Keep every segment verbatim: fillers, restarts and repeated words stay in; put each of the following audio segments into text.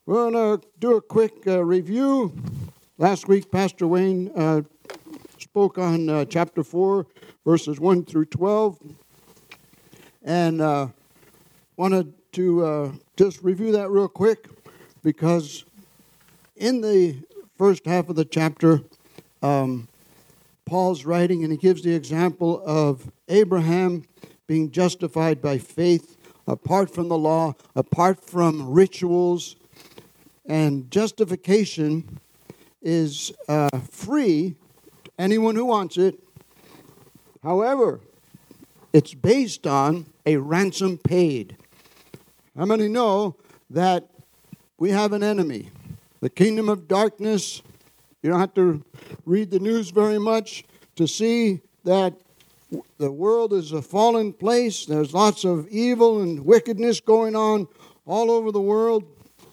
We're going to do a quick uh, review. Last week, Pastor Wayne uh, spoke on uh, chapter four, verses one through twelve. And uh, wanted to uh, just review that real quick because in the first half of the chapter, um, Paul's writing and he gives the example of Abraham being justified by faith apart from the law, apart from rituals. And justification is uh, free to anyone who wants it. However, it's based on a ransom paid. How many know that we have an enemy? The kingdom of darkness. You don't have to read the news very much to see that the world is a fallen place. There's lots of evil and wickedness going on all over the world.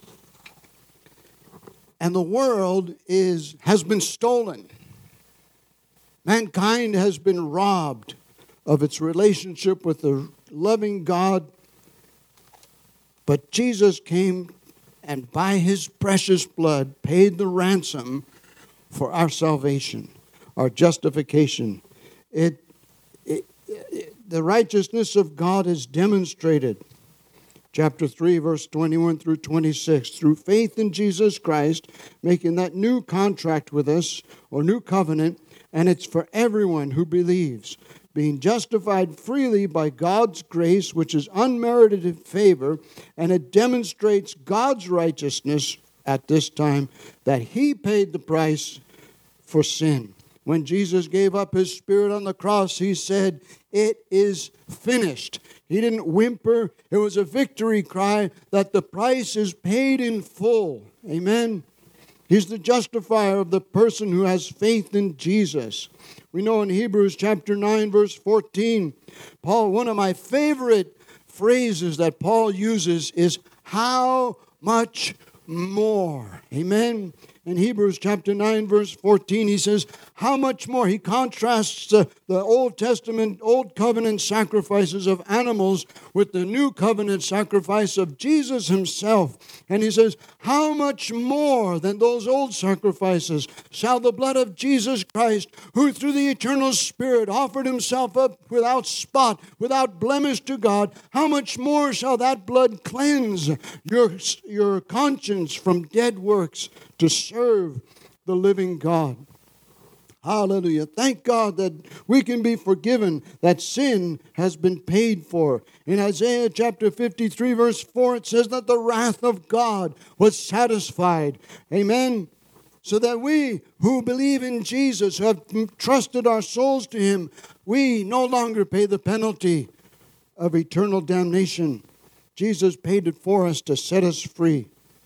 And the world is has been stolen. Mankind has been robbed of its relationship with the loving God. But Jesus came and by His precious blood paid the ransom for our salvation, our justification. It, it, it the righteousness of God is demonstrated. Chapter three, verse twenty-one through twenty-six. Through faith in Jesus Christ, making that new contract with us, or new covenant, and it's for everyone who believes. Being justified freely by God's grace, which is unmerited favor, and it demonstrates God's righteousness at this time, that He paid the price for sin. When Jesus gave up His Spirit on the cross, He said, "It is finished." He didn't whimper. It was a victory cry that the price is paid in full. Amen. He's the justifier of the person who has faith in Jesus. We know in Hebrews chapter nine, verse fourteen, Paul, one of my favorite phrases that Paul uses is, how much more? Amen. In Hebrews chapter nine, verse fourteen, he says, how much more? He contrasts uh, the Old Testament, Old Covenant sacrifices of animals with the New Covenant sacrifice of Jesus Himself. And he says, how much more than those old sacrifices shall the blood of Jesus Christ, who through the eternal Spirit offered Himself up without spot, without blemish to God, how much more shall that blood cleanse your, your conscience from dead works to serve the living God? Hallelujah. Thank God that we can be forgiven, that sin has been paid for. In Isaiah chapter fifty-three, verse four, it says that the wrath of God was satisfied. Amen. So that we who believe in Jesus, who have trusted our souls to Him, we no longer pay the penalty of eternal damnation. Jesus paid it for us to set us free.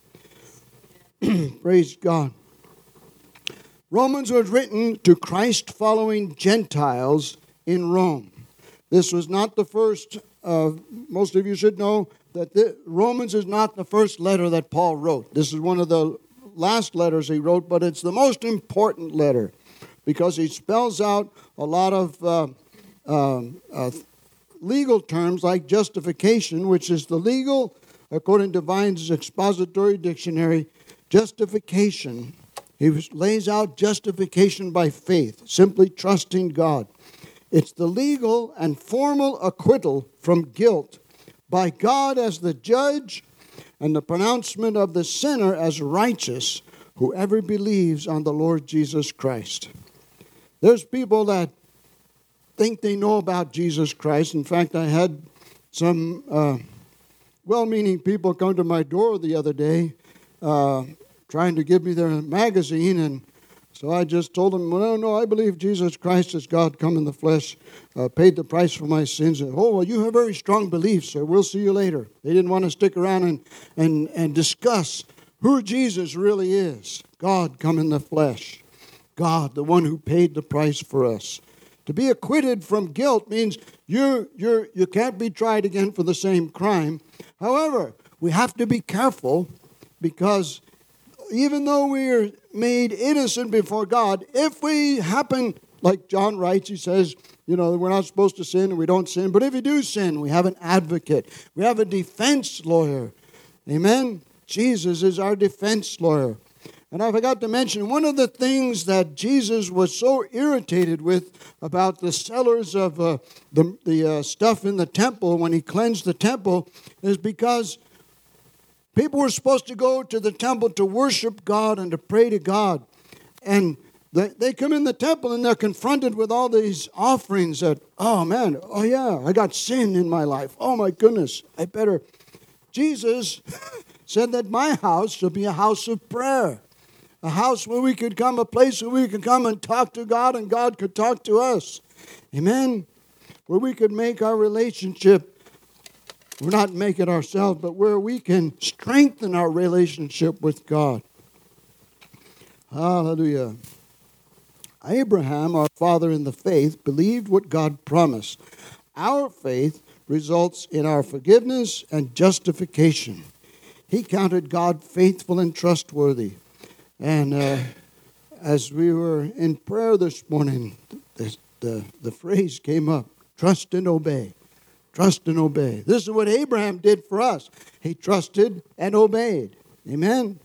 Praise God. Romans was written to Christ-following Gentiles in Rome. This was not the first, uh, most of you should know that the, Romans is not the first letter that Paul wrote. This is one of the last letters he wrote, but it's the most important letter because he spells out a lot of uh, uh, uh, legal terms like justification, which is the legal, according to Vine's Expository Dictionary, justification. He lays out justification by faith, simply trusting God. It's the legal and formal acquittal from guilt by God as the judge and the pronouncement of the sinner as righteous, whoever believes on the Lord Jesus Christ. There's people that think they know about Jesus Christ. In fact, I had some uh, well-meaning people come to my door the other day, uh, trying to give me their magazine, and so I just told them, well, no, I believe Jesus Christ is God come in the flesh, uh, paid the price for my sins. And, oh, well, you have very strong beliefs, so we'll see you later. They didn't want to stick around and, and, and discuss who Jesus really is. God come in the flesh. God, the one who paid the price for us. To be acquitted from guilt means you you're, you can't be tried again for the same crime. However, we have to be careful because even though we are made innocent before God, if we happen, like John writes, he says, you know, we're not supposed to sin and we don't sin. But if we do sin, we have an advocate. We have a defense lawyer. Amen? Jesus is our defense lawyer. And I forgot to mention, one of the things that Jesus was so irritated with about the sellers of uh, the, the uh, stuff in the temple when he cleansed the temple is because people were supposed to go to the temple to worship God and to pray to God. And they, they come in the temple and they're confronted with all these offerings that, oh man, oh yeah, I got sin in my life. Oh my goodness, I better. Jesus said that my house shall be a house of prayer. A house where we could come, a place where we could come and talk to God and God could talk to us. Amen? Where we could make our relationship, we're not make it ourselves, but where we can strengthen our relationship with God. Hallelujah. Abraham, our father in the faith, believed what God promised. Our faith results in our forgiveness and justification. He counted God faithful and trustworthy. And uh, as we were in prayer this morning, the, the, the phrase came up, trust and obey. Trust and obey. This is what Abraham did for us. He trusted and obeyed. Amen?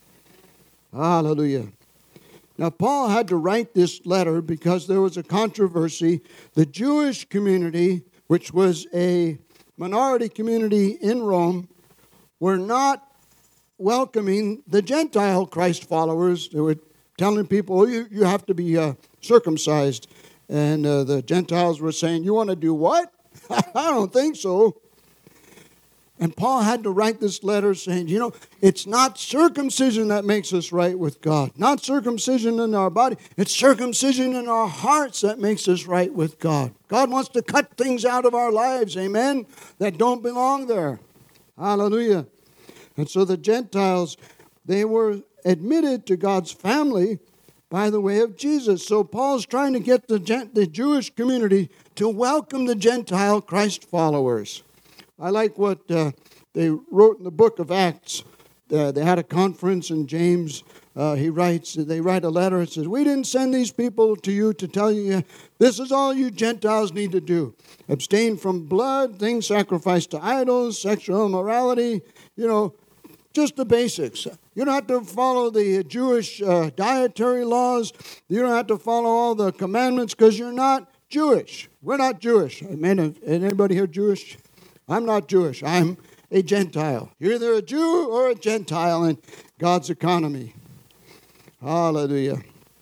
Hallelujah. Now, Paul had to write this letter because there was a controversy. The Jewish community, which was a minority community in Rome, were not welcoming the Gentile Christ followers. They were telling people, oh, you, you have to be uh, circumcised. And uh, the Gentiles were saying, you want to do what? I don't think so. And Paul had to write this letter saying, you know, it's not circumcision that makes us right with God. Not circumcision in our body. It's circumcision in our hearts that makes us right with God. God wants to cut things out of our lives, amen, that don't belong there. Hallelujah. And so the Gentiles, they were admitted to God's family by the way of Jesus. So Paul's trying to get the, Gent- the Jewish community to welcome the Gentile Christ followers. I like what uh, they wrote in the book of Acts. Uh, they had a conference, and James, uh, he writes, they write a letter and says, we didn't send these people to you to tell you, this is all you Gentiles need to do. Abstain from blood, things sacrificed to idols, sexual immorality, you know, just the basics. You don't have to follow the Jewish uh, dietary laws. You don't have to follow all the commandments because you're not Jewish. We're not Jewish. Amen. Anybody here Jewish? I'm not Jewish. I'm a Gentile. You're either a Jew or a Gentile in God's economy. Hallelujah.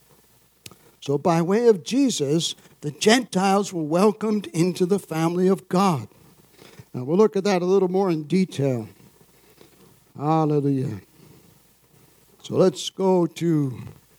So by way of Jesus, the Gentiles were welcomed into the family of God. Now we'll look at that a little more in detail. Hallelujah. So let's go to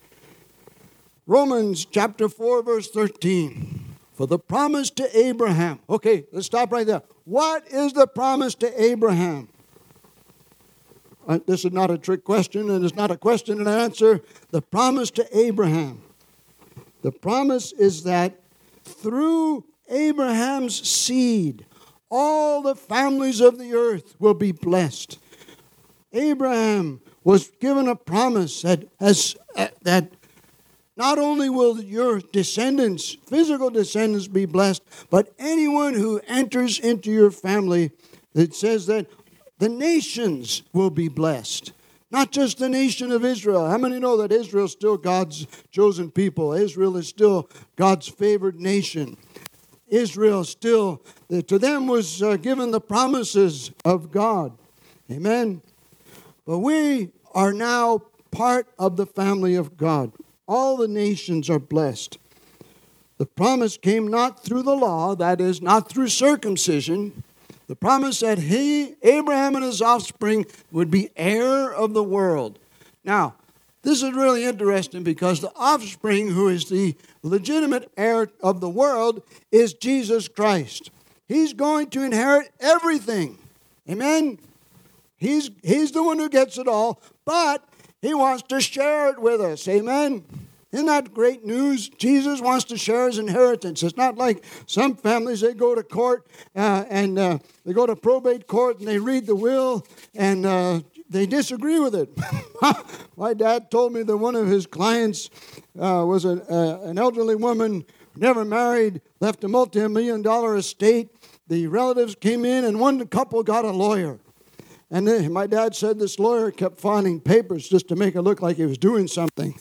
Romans chapter four, verse thirteen. For the promise to Abraham. Okay, let's stop right there. What is the promise to Abraham? Uh, this is not a trick question, and it's not a question and answer. The promise to Abraham. The promise is that through Abraham's seed, all the families of the earth will be blessed. Abraham was given a promise that has uh, that not only will your descendants, physical descendants, be blessed, but anyone who enters into your family, it says that the nations will be blessed. Not just the nation of Israel. How many know that Israel is still God's chosen people? Israel is still God's favored nation. Israel still, to them was uh, given the promises of God. Amen. But we are now part of the family of God. All the nations are blessed. The promise came not through the law, that is, not through circumcision. The promise that he, Abraham and his offspring, would be heir of the world. Now, this is really interesting because the offspring who is the legitimate heir of the world is Jesus Christ. He's going to inherit everything. Amen? He's, he's the one who gets it all, but he wants to share it with us. Amen? Isn't that great news? Jesus wants to share his inheritance. It's not like some families, they go to court uh, and uh, they go to probate court and they read the will and uh, they disagree with it. My dad told me that one of his clients uh, was a, uh, an elderly woman, never married, left a multi-million dollar estate. The relatives came in and one couple got a lawyer. And then my dad said this lawyer kept filing papers just to make it look like he was doing something.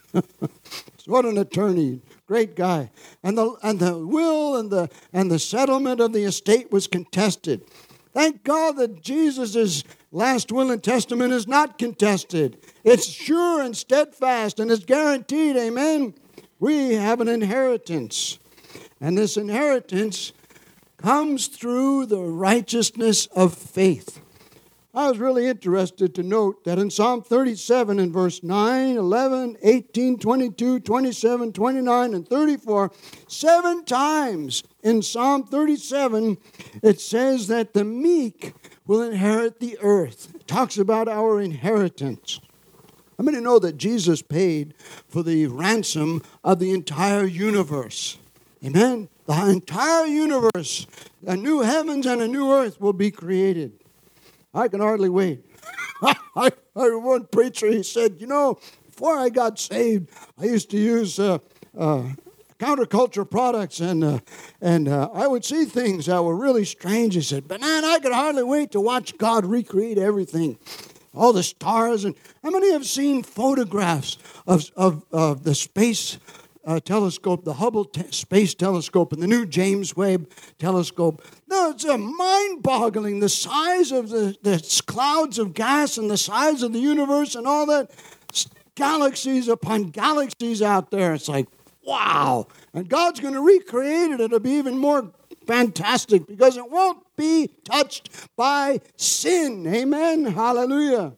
What an attorney. Great guy. And the and the will and the and the settlement of the estate was contested. Thank God that Jesus' last will and testament is not contested. It's sure and steadfast and it's guaranteed. Amen. We have an inheritance. And this inheritance comes through the righteousness of faith. I was really interested to note that in Psalm thirty-seven, in verse nine, eleven, eighteen, twenty-two, twenty-seven, twenty-nine, and thirty-four, seven times in Psalm thirty-seven, it says that the meek will inherit the earth. It talks about our inheritance. How many know that Jesus paid for the ransom of the entire universe? Amen? The entire universe, a new heavens and a new earth will be created. I can hardly wait. I heard one preacher, he said, you know, before I got saved, I used to use uh, uh, counterculture products, and uh, and uh, I would see things that were really strange. He said, but man, I could hardly wait to watch God recreate everything. All the stars. And how many have seen photographs of, of, of the space Uh, telescope, the Hubble te- Space Telescope, and the new James Webb Telescope? No, it's uh, mind-boggling, the size of the, the clouds of gas and the size of the universe and all that. Galaxies upon galaxies out there. It's like, wow. And God's going to recreate it. It'll be even more fantastic because it won't be touched by sin. Amen? Hallelujah.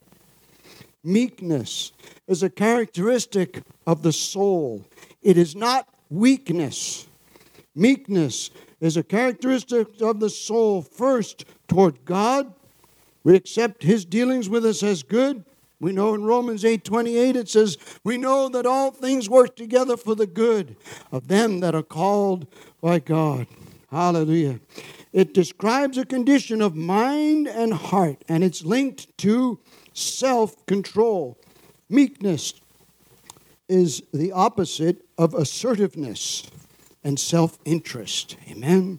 Meekness is a characteristic of the soul. It is not weakness. Meekness is a characteristic of the soul. First, toward God, we accept His dealings with us as good. We know in Romans eight twenty-eight it says, we know that all things work together for the good of them that are called by God. Hallelujah. It describes a condition of mind and heart, and it's linked to self-control. Meekness is the opposite of assertiveness and self-interest. Amen?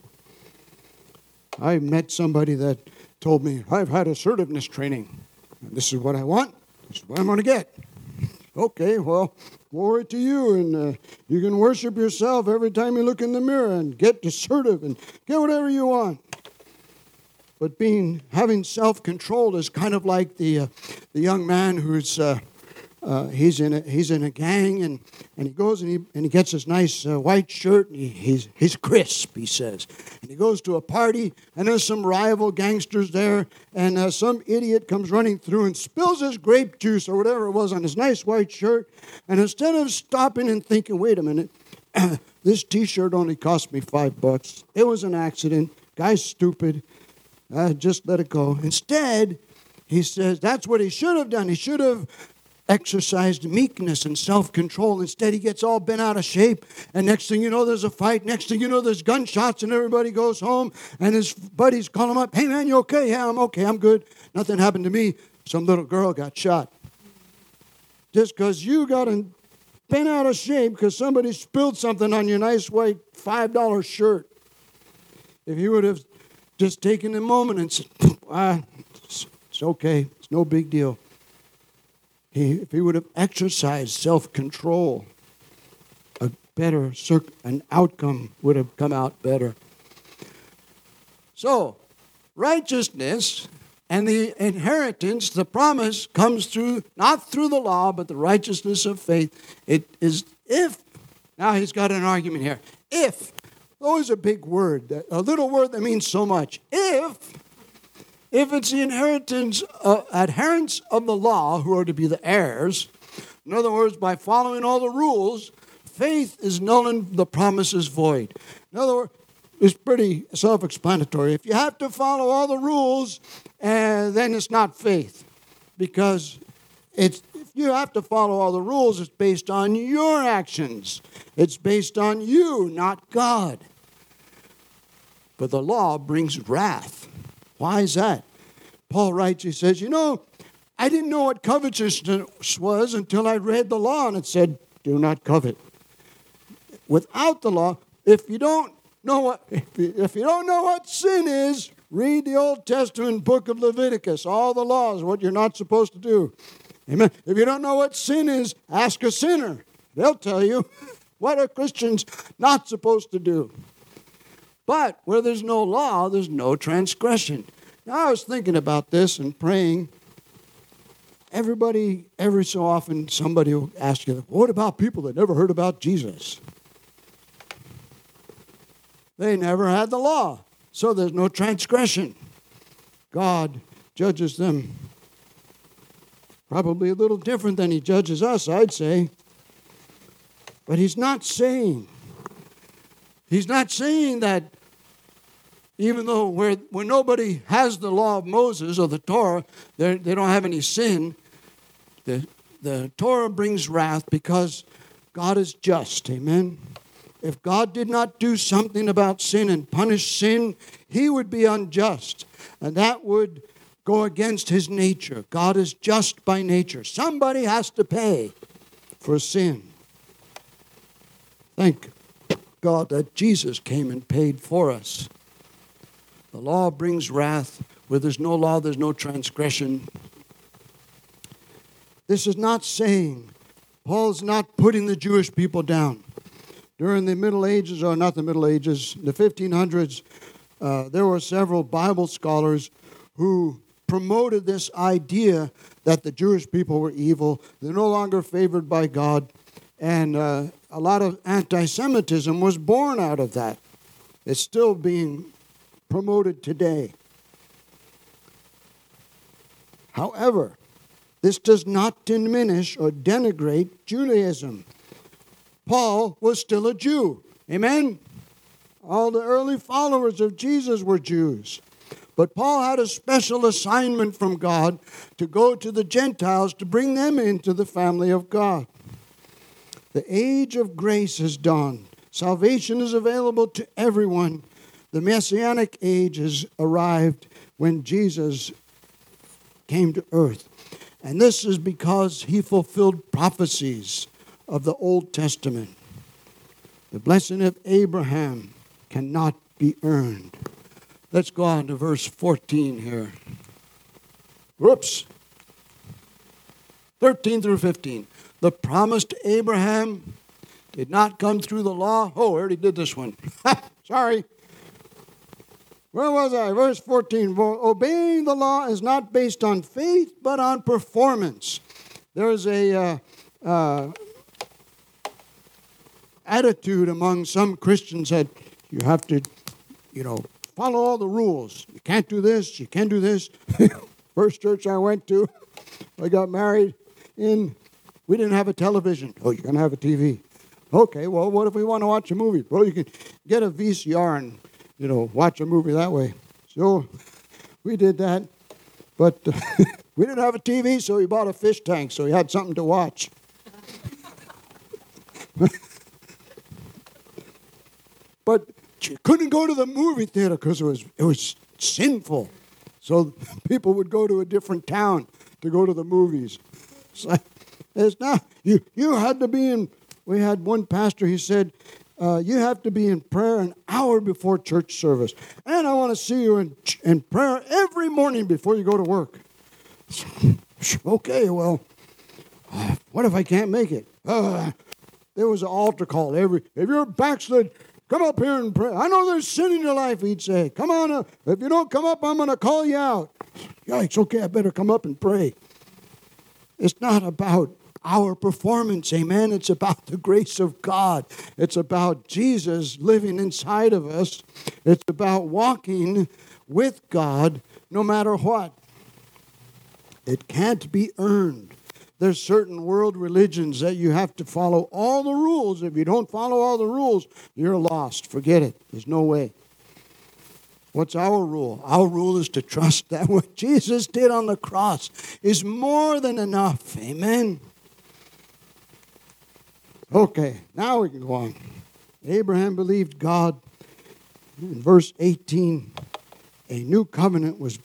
I met somebody that told me, I've had assertiveness training. This is what I want. This is what I'm going to get. Okay, well, glory to you. And uh, you can worship yourself every time you look in the mirror and get assertive and get whatever you want. But being having self-control is kind of like the uh, the young man who's... Uh, Uh, he's in a he's in a gang, and, and he goes and he and he gets his nice uh, white shirt, and he, he's he's crisp, he says. And he goes to a party, and there's some rival gangsters there, and uh, some idiot comes running through and spills his grape juice or whatever it was on his nice white shirt. And instead of stopping and thinking, wait a minute, this T-shirt only cost me five bucks. It was an accident. Guy's stupid. Uh, just let it go. Instead, he says that's what he should have done. He should have exercised meekness and self-control. Instead, he gets all bent out of shape, and next thing you know, there's a fight. Next thing you know, there's gunshots, and everybody goes home, and his buddies call him up, hey, man, you okay? Yeah, I'm okay. I'm good. Nothing happened to me. Some little girl got shot. Just because you got bent out of shape because somebody spilled something on your nice white five dollar shirt. If you would have just taken a moment and said, ah, it's, it's okay. It's no big deal. He, if he would have exercised self-control, a better circ- an outcome would have come out better. So, righteousness and the inheritance, the promise, comes through, not through the law, but the righteousness of faith. It is if, now he's got an argument here, if, always a big word, a little word that means so much. If, if it's the inheritance, uh, adherents of the law who are to be the heirs, in other words, by following all the rules, faith is null and the promise is void. In other words, it's pretty self-explanatory. If you have to follow all the rules, uh, then it's not faith. Because it's, if you have to follow all the rules, it's based on your actions. It's based on you, not God. But the law brings wrath. Why is that? Paul writes, he says, you know, I didn't know what covetousness was until I read the law, and it said, do not covet. Without the law, if you don't know what, if you don't know what sin is, Read the Old Testament book of Leviticus, all the laws, what you're not supposed to do. Amen. If you don't know what sin is, ask a sinner. They'll tell you what are Christians not supposed to do. But where there's no law, there's no transgression. Now, I was thinking about this and praying. Everybody, every so often, somebody will ask you, what about people that never heard about Jesus? They never had the law, so there's no transgression. God judges them probably a little different than he judges us, I'd say. But he's not saying, he's not saying that even though where, where nobody has the law of Moses or the Torah, they don't have any sin, the, the Torah brings wrath because God is just, amen? If God did not do something about sin and punish sin, he would be unjust. And that would go against his nature. God is just by nature. Somebody has to pay for sin. Thank God that Jesus came and paid for us. The law brings wrath. Where there's no law, there's no transgression. This is not saying, Paul's not putting the Jewish people down. During the Middle Ages, or not the Middle Ages, the fifteen hundreds, uh, there were several Bible scholars who promoted this idea that the Jewish people were evil. They're no longer favored by God. And uh, a lot of anti-Semitism was born out of that. It's still being promoted today. However, this does not diminish or denigrate Judaism. Paul was still a Jew. Amen? All the early followers of Jesus were Jews. But Paul had a special assignment from God to go to the Gentiles to bring them into the family of God. The age of grace has dawned. Salvation is available to everyone. The Messianic age has arrived when Jesus came to earth. And this is because he fulfilled prophecies of the Old Testament. The blessing of Abraham cannot be earned. Let's go on to verse fourteen here. Whoops. thirteen through fifteen. The promise to Abraham did not come through the law. Oh, I already did this one. Sorry. Where was I? Verse fourteen. Obeying the law is not based on faith, but on performance. There's a uh, uh, attitude among some Christians that you have to, you know, follow all the rules. You can't do this. You can't do this. First church I went to, I got married in, we didn't have a television. Oh, you're going to have a T V. Okay, well, what if we want to watch a movie? Well, you can get a V C R and, you know, watch a movie that way. So we did that. But uh, we didn't have a T V, so we bought a fish tank, so we had something to watch. But you couldn't go to the movie theater because it was it was sinful. So people would go to a different town to go to the movies. So it's not, you, you had to be in, we had one pastor, he said, uh, you have to be in prayer an hour before church service. And I want to see you in, in prayer every morning before you go to work. Okay, well, what if I can't make it? Uh, there was an altar call. Every, if you're backslid, come up here and pray. I know there's sin in your life, he'd say. Come on up. If you don't come up, I'm going to call you out. Yikes, okay, I better come up and pray. It's not about our performance, amen. It's about the grace of God. It's about Jesus living inside of us. It's about walking with God no matter what. It can't be earned. There's certain world religions that you have to follow all the rules. If you don't follow all the rules, you're lost. Forget it. There's no way. What's our rule? Our rule is to trust that what Jesus did on the cross is more than enough. Amen. Okay, now we can go on. Abraham believed God. In verse eighteen, a new covenant was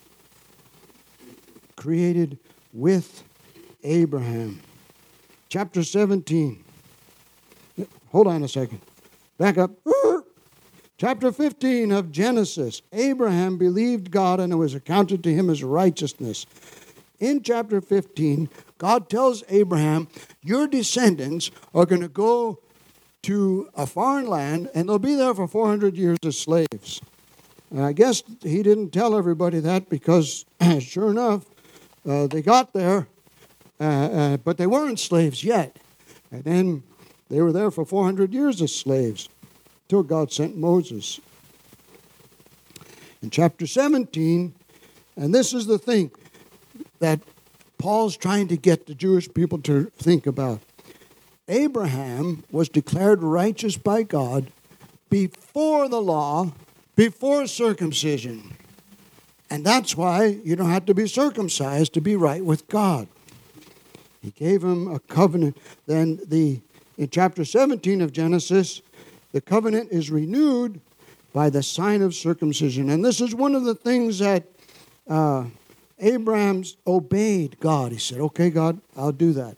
created with Abraham. Chapter seventeen. Hold on a second. Back up. Chapter fifteen of Genesis. Abraham believed God and it was accounted to him as righteousness. In chapter fifteen, God tells Abraham, your descendants are going to go to a foreign land and they'll be there for four hundred years as slaves. And I guess he didn't tell everybody that because sure enough, uh, they got there, uh, uh, but they weren't slaves yet. And then they were there for four hundred years as slaves. Until God sent Moses. In chapter seventeen, and this is the thing that Paul's trying to get the Jewish people to think about. Abraham was declared righteous by God before the law, before circumcision. And that's why you don't have to be circumcised to be right with God. He gave him a covenant. Then the in chapter seventeen of Genesis, the covenant is renewed by the sign of circumcision. And this is one of the things that uh, Abraham obeyed God. He said, okay, God, I'll do that.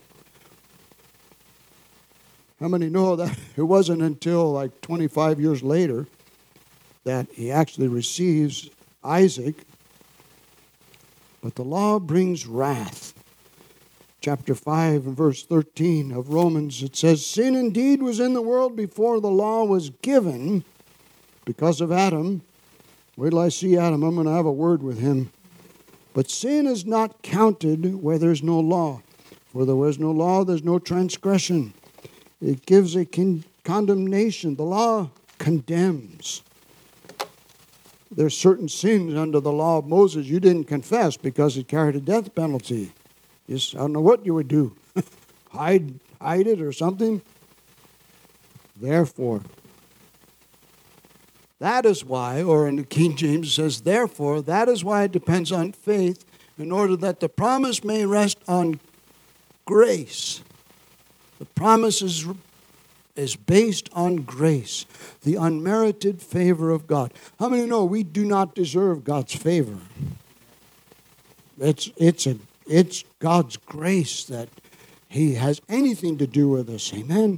How many know that it wasn't until like twenty-five years later that he actually receives Isaac? But the law brings wrath. Chapter five and verse thirteen of Romans, it says, sin indeed was in the world before the law was given because of Adam. Wait till I see Adam, I'm going to have a word with him. But sin is not counted where there's no law. For there was no law, there's no transgression. It gives a con- condemnation. The law condemns. There's certain sins under the law of Moses you didn't confess because it carried a death penalty. Just, I don't know what you would do. hide, hide it or something. Therefore, that is why, or in the King James it says, therefore, that is why it depends on faith, in order that the promise may rest on grace. The promise is, is based on grace, the unmerited favor of God. How many know we do not deserve God's favor? It's, it's a It's God's grace that He has anything to do with us. Amen?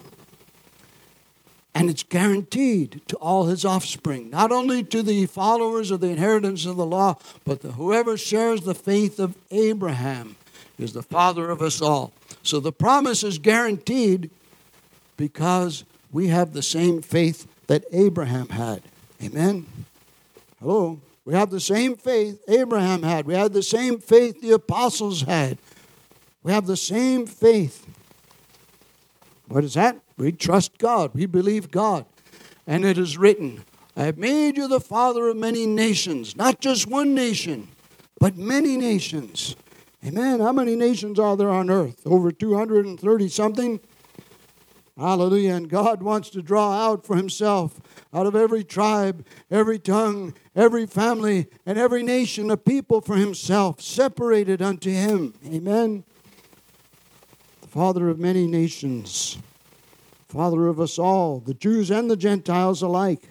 And it's guaranteed to all His offspring. Not only to the followers of the inheritance of the law, but to whoever shares the faith of Abraham is the father of us all. So the promise is guaranteed because we have the same faith that Abraham had. Amen? Hello? We have the same faith Abraham had. We have the same faith the apostles had. We have the same faith. What is that? We trust God. We believe God. And it is written, I have made you the father of many nations. Not just one nation, but many nations. Amen. How many nations are there on earth? Over two hundred thirty something? Hallelujah. And God wants to draw out for Himself, out of every tribe, every tongue, every family, and every nation, a people for Himself, separated unto Him. Amen. The Father of many nations, Father of us all, the Jews and the Gentiles alike.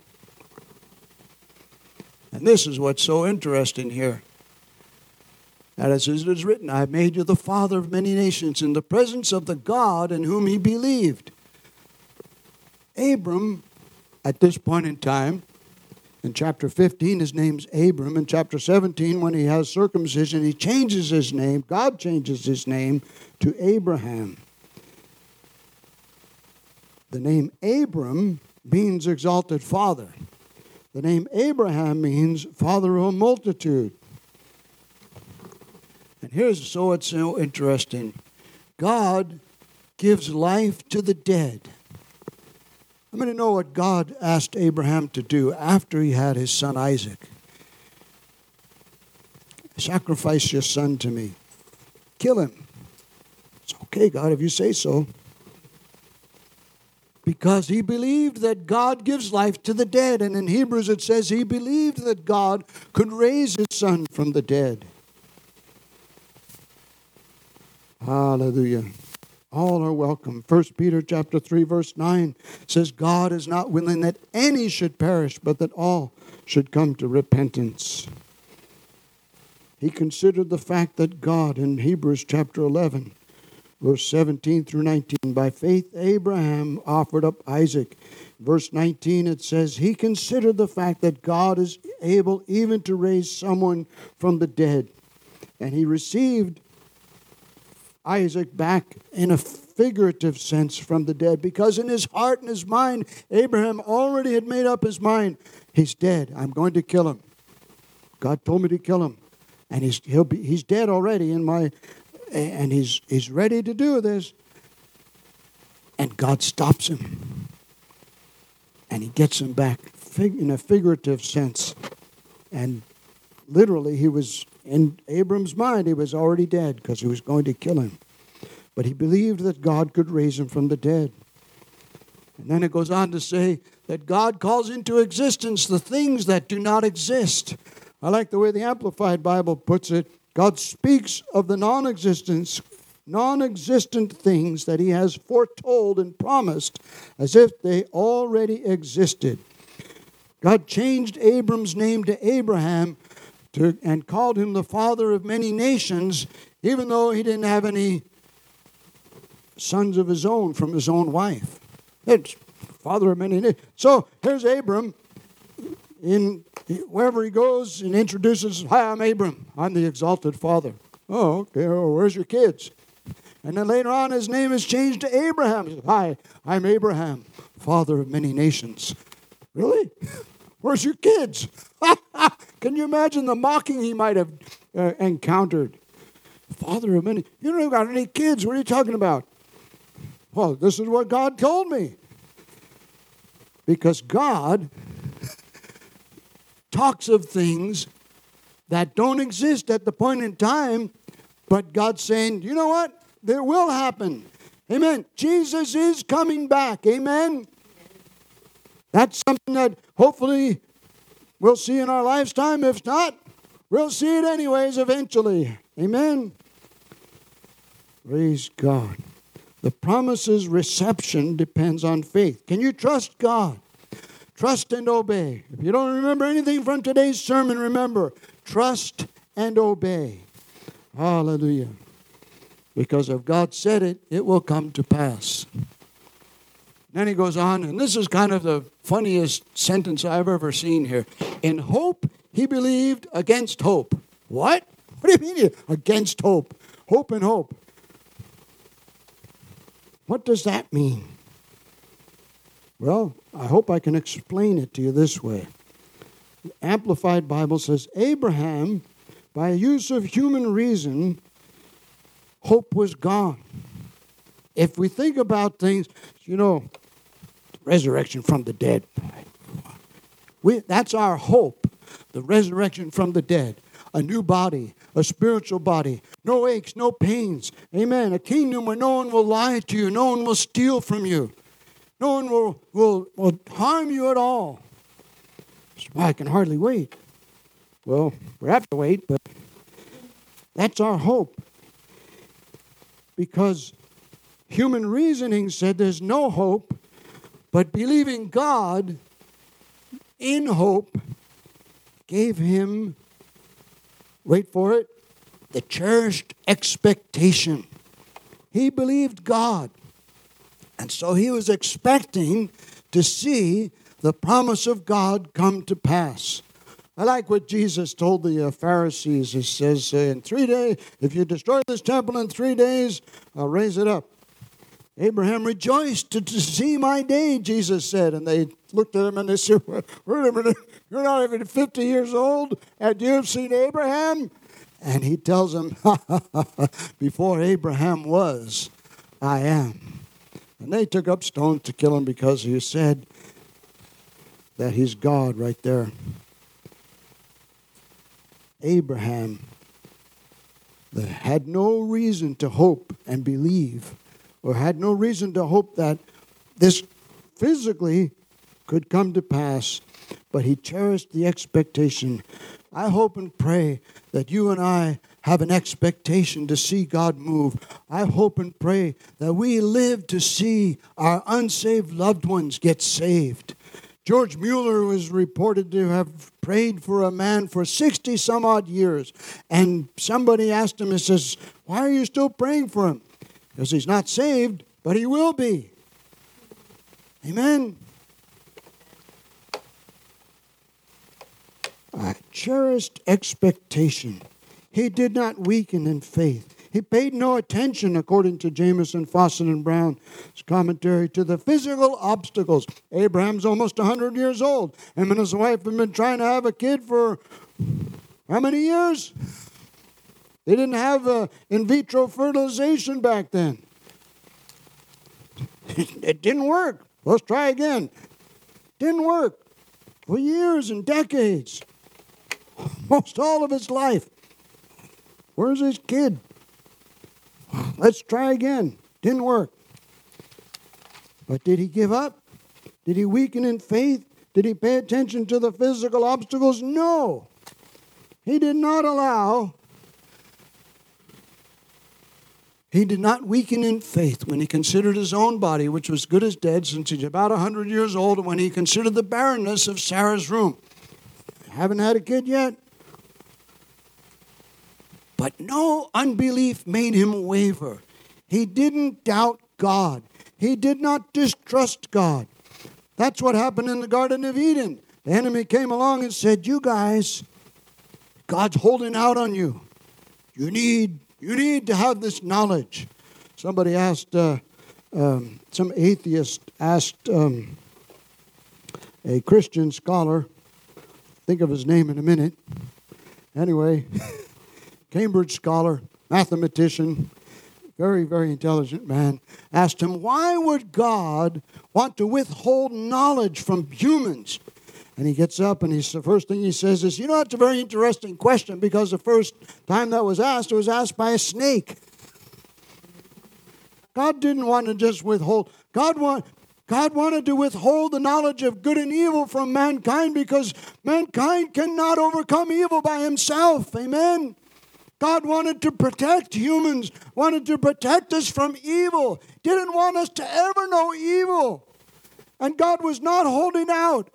And this is what's so interesting here. That as it is written, I have made you the father of many nations in the presence of the God in whom he believed. Abram, at this point in time, in chapter fifteen, his name's Abram. In chapter seventeen, when he has circumcision, he changes his name. God changes his name to Abraham. The name Abram means exalted father. The name Abraham means father of a multitude. And here's so it's so interesting. God gives life to the dead. I'm going to know what God asked Abraham to do after he had his son Isaac. Sacrifice your son to me. Kill him. It's okay, God, if you say so. Because he believed that God gives life to the dead. And in Hebrews it says he believed that God could raise his son from the dead. Hallelujah. All are welcome. First Peter chapter three, verse nine says, God is not willing that any should perish, but that all should come to repentance. He considered the fact that God, in Hebrews chapter eleven, verse seventeen through nineteen, by faith Abraham offered up Isaac Verse nineteen, it says, he considered the fact that God is able even to raise someone from the dead. And he received Isaac back in a figurative sense from the dead, because in his heart and his mind, Abraham already had made up his mind. He's dead. I'm going to kill him. God told me to kill him. And he's he'll be he's dead already in my and he's he's ready to do this. And God stops him. And he gets him back in a figurative sense. And literally, he was, in Abram's mind, he was already dead because he was going to kill him. But he believed that God could raise him from the dead. And then it goes on to say that God calls into existence the things that do not exist. I like the way the Amplified Bible puts it. God speaks of the non-existence non-existent things that he has foretold and promised as if they already existed. God changed Abram's name to Abraham to, and called him the father of many nations, even though he didn't have any sons of his own from his own wife. It's father of many nations. So here's Abram, in wherever he goes and introduces, hi, I'm Abram. I'm the exalted father. Oh, okay, well, where's your kids? And then later on, his name is changed to Abraham. He says, hi, I'm Abraham, father of many nations. Really? Where's your kids? Can you imagine the mocking he might have uh, encountered? Father of many. You don't got any kids. What are you talking about? Well, this is what God told me. Because God talks of things that don't exist at the point in time, but God's saying, you know what? It will happen. Amen. Jesus is coming back. Amen. That's something that hopefully we'll see in our lifetime. If not, we'll see it anyways eventually. Amen. Praise God. The promise's reception depends on faith. Can you trust God? Trust and obey. If you don't remember anything from today's sermon, remember, trust and obey. Hallelujah. Because if God said it, it will come to pass. Then he goes on, and this is kind of the funniest sentence I've ever seen here. In hope, he believed against hope. What? What do you mean against hope? Hope and hope. What does that mean? Well, I hope I can explain it to you this way. The Amplified Bible says, Abraham, by use of human reason, hope was gone. If we think about things, you know, resurrection from the dead. We, that's our hope, the resurrection from the dead. A new body, a spiritual body. No aches, no pains. Amen. A kingdom where no one will lie to you. No one will steal from you. No one will, will, will harm you at all. That's why I can hardly wait. Well, we have to wait, but that's our hope. Because human reasoning said there's no hope, but believing God in hope gave him, wait for it, the cherished expectation. He believed God. And so he was expecting to see the promise of God come to pass. I like what Jesus told the uh, Pharisees. He says, uh, in three days, if you destroy this temple in three days, I'll raise it up. Abraham rejoiced to, to see my day, Jesus said. And they looked at him and they said, wait a minute, you're not even fifty years old, and you've seen Abraham? And he tells them, before Abraham was, I am. And they took up stones to kill him because he said that he's God right there. Abraham had no reason to hope and believe, or had no reason to hope that this physically could come to pass, but he cherished the expectation. I hope and pray that you and I have an expectation to see God move. I hope and pray that we live to see our unsaved loved ones get saved. George Mueller was reported to have prayed for a man for sixty some odd years. And somebody asked him, he says, why are you still praying for him? Because he's not saved, but he will be. Amen. cherished expectation. He did not weaken in faith. He paid no attention, according to Jamieson, Fawcett, and Brown's commentary, to the physical obstacles. Abraham's almost one hundred years old. Him and his wife have been trying to have a kid for how many years? They didn't have uh, in vitro fertilization back then. It didn't work. Let's try again. Didn't work for years and decades. Most all of his life. Where's his kid? Let's try again. Didn't work. But did he give up? Did he weaken in faith? Did he pay attention to the physical obstacles? No. He did not allow. He did not weaken in faith when he considered his own body, which was good as dead since he's about one hundred years old, and when he considered the barrenness of Sarah's womb. Haven't had a kid yet. But no unbelief made him waver. He didn't doubt God. He did not distrust God. That's what happened in the Garden of Eden. The enemy came along and said, you guys, God's holding out on you. You need, you need to have this knowledge. Somebody asked, uh, um, some atheist asked um, a Christian scholar, think of his name in a minute. Anyway, Cambridge scholar, mathematician, very, very intelligent man, asked him, why would God want to withhold knowledge from humans? And he gets up and he's, the first thing he says is, you know, it's a very interesting question because the first time that was asked, it was asked by a snake. God didn't want to just withhold. God, want, God wanted to withhold the knowledge of good and evil from mankind because mankind cannot overcome evil by himself. Amen? God wanted to protect humans, wanted to protect us from evil, didn't want us to ever know evil. And God was not holding out.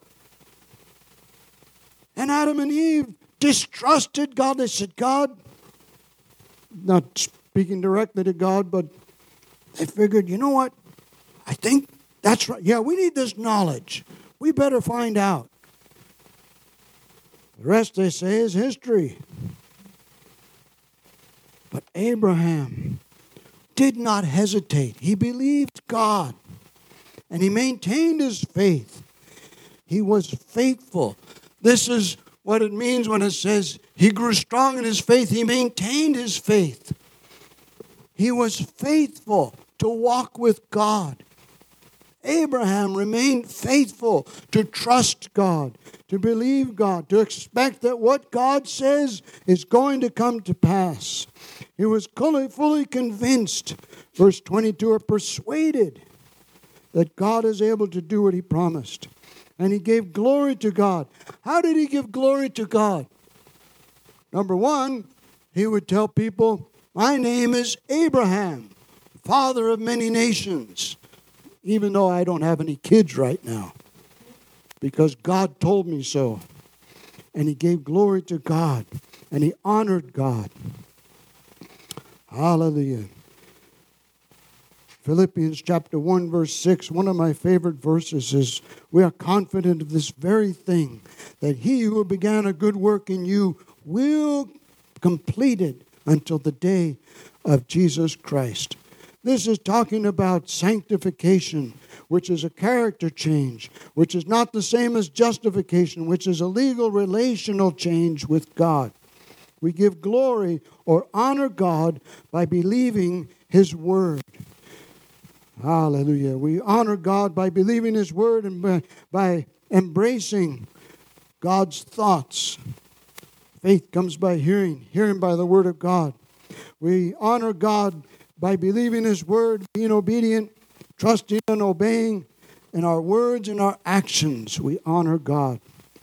And Adam and Eve distrusted God. They said, God, not speaking directly to God, but they figured, you know what? I think that's right. Yeah, we need this knowledge. We better find out. The rest, they say, is history. But Abraham did not hesitate. He believed God, and he maintained his faith. He was faithful. This is what it means when it says he grew strong in his faith. He maintained his faith. He was faithful to walk with God. Abraham remained faithful to trust God, to believe God, to expect that what God says is going to come to pass. He was fully, fully convinced, verse twenty-two, or persuaded that God is able to do what he promised. And he gave glory to God. How did he give glory to God? Number one, he would tell people, my name is Abraham, father of many nations. Even though I don't have any kids right now. Because God told me so. And he gave glory to God. And he honored God. Hallelujah. Philippians chapter one, verse six, one of my favorite verses is, we are confident of this very thing, that he who began a good work in you will complete it until the day of Jesus Christ. This is talking about sanctification, which is a character change, which is not the same as justification, which is a legal relational change with God. We give glory or honor God by believing his word. Hallelujah. We honor God by believing his word and by, by embracing God's thoughts. Faith comes by hearing, hearing by the word of God. We honor God by believing his word, being obedient, trusting and obeying. In our words and our actions, we honor God.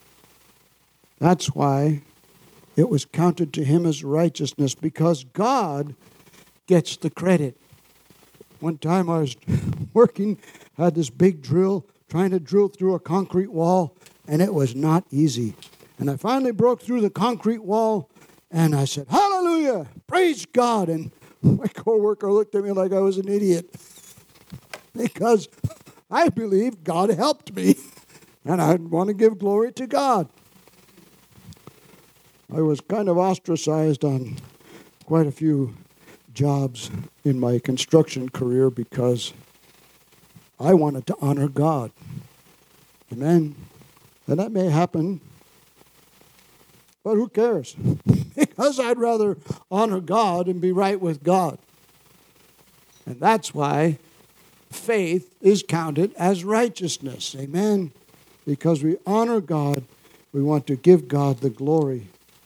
That's why it was counted to him as righteousness, because God gets the credit. One time I was working, had this big drill, trying to drill through a concrete wall, and it was not easy. And I finally broke through the concrete wall, and I said, hallelujah, praise God. And my coworker looked at me like I was an idiot because I believe God helped me, and I want to give glory to God. I was kind of ostracized on quite a few jobs in my construction career because I wanted to honor God. Amen. And that may happen, but who cares? Because I'd rather honor God and be right with God. And that's why faith is counted as righteousness. Amen. Because we honor God, we want to give God the glory.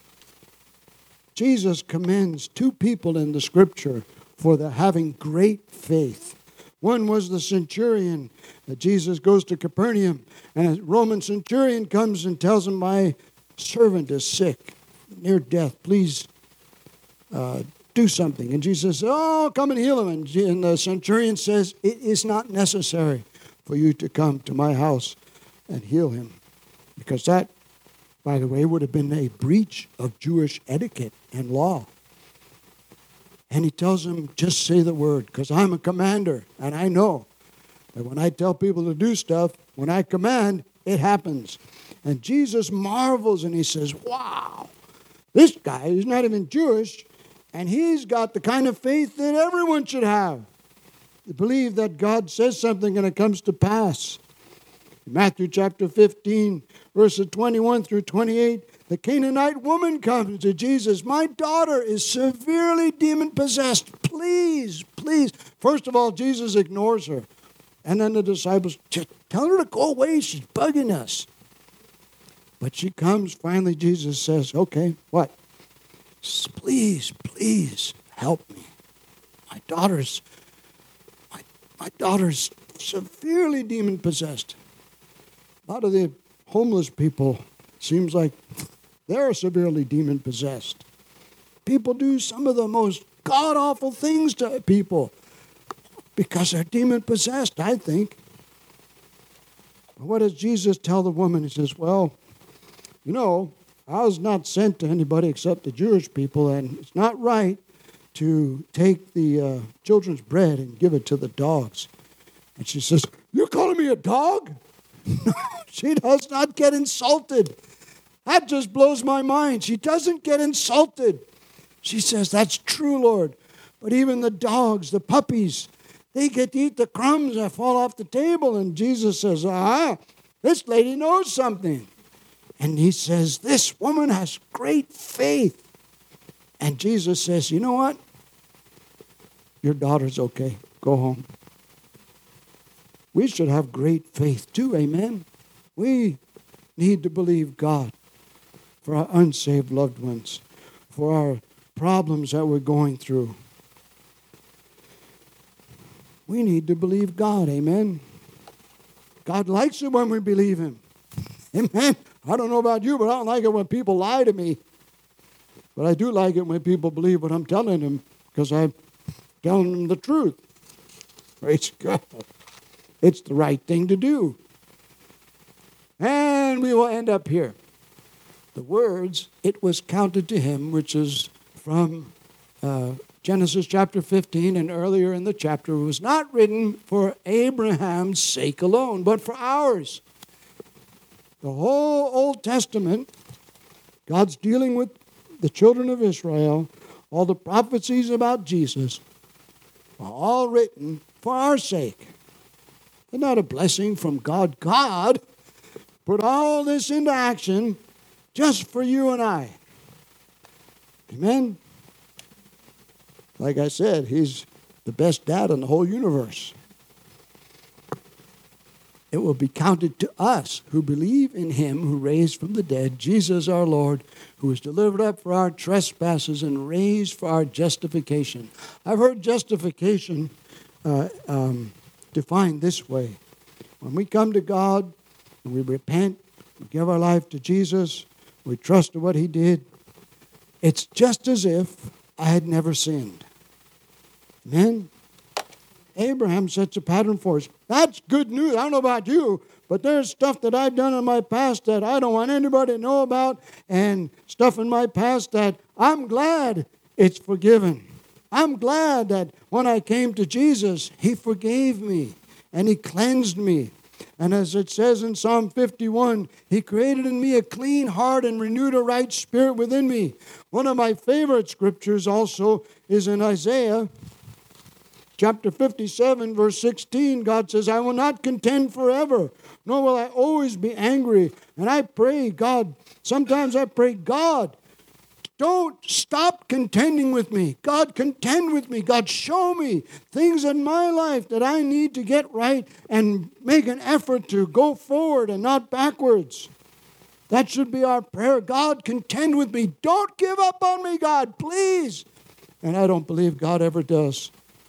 Jesus commends two people in the Scripture for their having great faith. One was the centurion. Jesus goes to Capernaum, and a Roman centurion comes and tells him, my servant is sick, near death. Please uh, do something. And Jesus says, oh, come and heal him. And the centurion says, it is not necessary for you to come to my house and heal him. Because that, by the way, would have been a breach of Jewish etiquette and law. And he tells him, just say the word, because I'm a commander, and I know that when I tell people to do stuff, when I command, it happens. And Jesus marvels, and he says, wow, this guy is not even Jewish, and he's got the kind of faith that everyone should have. To believe that God says something and it comes to pass. In Matthew chapter fifteen, verses twenty-one through twenty-eight, the Canaanite woman comes to Jesus. My daughter is severely demon-possessed. Please, please. First of all, Jesus ignores her. And then the disciples, tell her to go away. She's bugging us. But she comes. Finally, Jesus says, okay, what? Please, please help me. My daughter's, my, my daughter's severely demon-possessed. A lot of the homeless people, seems like they're severely demon-possessed. People do some of the most god-awful things to people because they're demon-possessed, I think. But what does Jesus tell the woman? He says, well, you know, I was not sent to anybody except the Jewish people, and it's not right to take the uh, children's bread and give it to the dogs. And she says, you're calling me a dog? No, she does not get insulted. That just blows my mind. She doesn't get insulted. She says, that's true, Lord. But even the dogs, the puppies, they get to eat the crumbs that fall off the table. And Jesus says, ah, this lady knows something. And he says, this woman has great faith. And Jesus says, you know what? Your daughter's okay. Go home. We should have great faith too, amen? We need to believe God for our unsaved loved ones, for our problems that we're going through. We need to believe God, amen? God likes it when we believe Him. Amen? I don't know about you, but I don't like it when people lie to me. But I do like it when people believe what I'm telling them because I'm telling them the truth. Praise God. It's the right thing to do. And we will end up here. The words, it was counted to him, which is from uh, Genesis chapter fifteen and earlier in the chapter, was not written for Abraham's sake alone, but for ours. The whole Old Testament, God's dealing with the children of Israel, all the prophecies about Jesus, are all written for our sake. Isn't that a blessing from God? God put all this into action just for you and I. Amen? Like I said, He's the best dad in the whole universe. It will be counted to us who believe in Him who raised from the dead, Jesus our Lord, who was delivered up for our trespasses and raised for our justification. I've heard justification uh, um, defined this way. When we come to God and we repent, we give our life to Jesus, we trust in what He did, it's just as if I had never sinned. Amen? Abraham sets a pattern for us. That's good news. I don't know about you, but there's stuff that I've done in my past that I don't want anybody to know about, and stuff in my past that I'm glad it's forgiven. I'm glad that when I came to Jesus, He forgave me and He cleansed me. And as it says in Psalm fifty-one, He created in me a clean heart and renewed a right spirit within me. One of my favorite scriptures also is in Isaiah chapter fifty-seven, verse sixteen. God says, I will not contend forever, nor will I always be angry. And I pray, God, sometimes I pray, God, don't stop contending with me. God, contend with me. God, show me things in my life that I need to get right and make an effort to go forward and not backwards. That should be our prayer. God, contend with me. Don't give up on me, God, please. And I don't believe God ever does.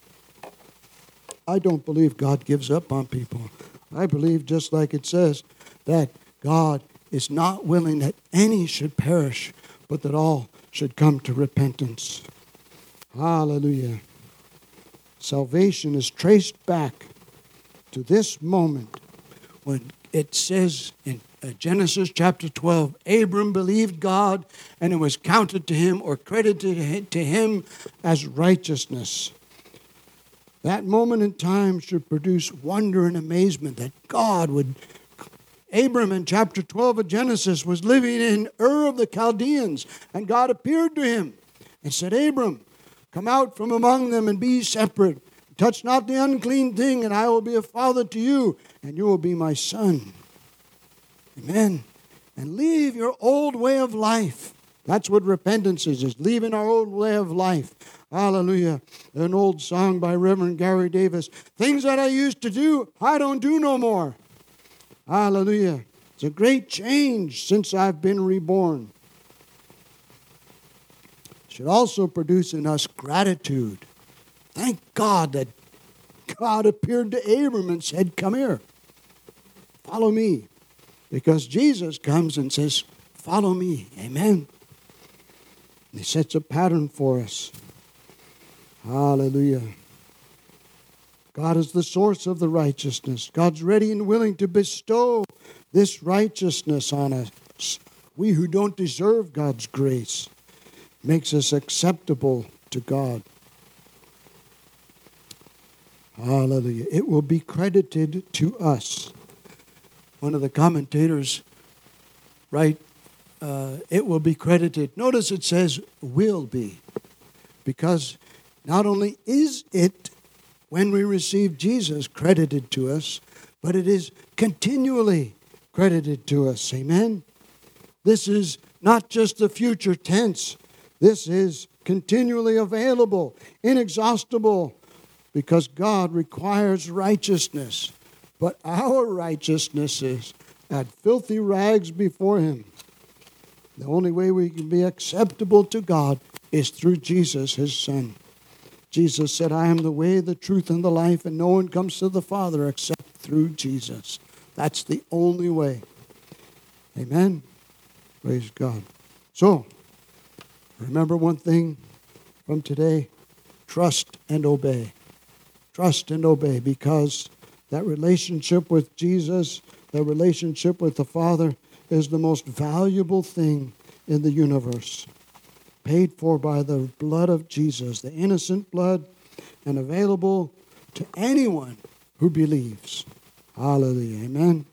I don't believe God gives up on people. I believe, just like it says, that God is not willing that any should perish, but that all should come to repentance. Hallelujah. Salvation is traced back to this moment when it says in Genesis chapter twelve, Abram believed God and it was counted to him or credited to him as righteousness. That moment in time should produce wonder and amazement that God would. Abram in chapter twelve of Genesis was living in Ur of the Chaldeans, and God appeared to him and said, Abram, come out from among them and be separate. Touch not the unclean thing, and I will be a father to you, and you will be my son. Amen. And leave your old way of life. That's what repentance is, is leaving our old way of life. Hallelujah. An old song by Reverend Gary Davis. Things that I used to do, I don't do no more. Hallelujah. It's a great change since I've been reborn. It should also produce in us gratitude. Thank God that God appeared to Abram and said, come here. Follow me. Because Jesus comes and says, follow me. Amen. And He sets a pattern for us. Hallelujah. God is the source of the righteousness. God's ready and willing to bestow this righteousness on us. We who don't deserve God's grace makes us acceptable to God. Hallelujah. It will be credited to us. One of the commentators write, uh, it will be credited. Notice it says will be. Because not only is it when we receive Jesus credited to us, but it is continually credited to us. Amen? This is not just the future tense. This is continually available, inexhaustible, because God requires righteousness. But our righteousness is as filthy rags before Him. The only way we can be acceptable to God is through Jesus, His Son. Jesus said, I am the way, the truth, and the life, and no one comes to the Father except through Jesus. That's the only way. Amen? Praise God. So, remember one thing from today. Trust and obey. Trust and obey, because that relationship with Jesus, that relationship with the Father, is the most valuable thing in the universe. Paid for by the blood of Jesus, the innocent blood, and available to anyone who believes. Hallelujah. Amen.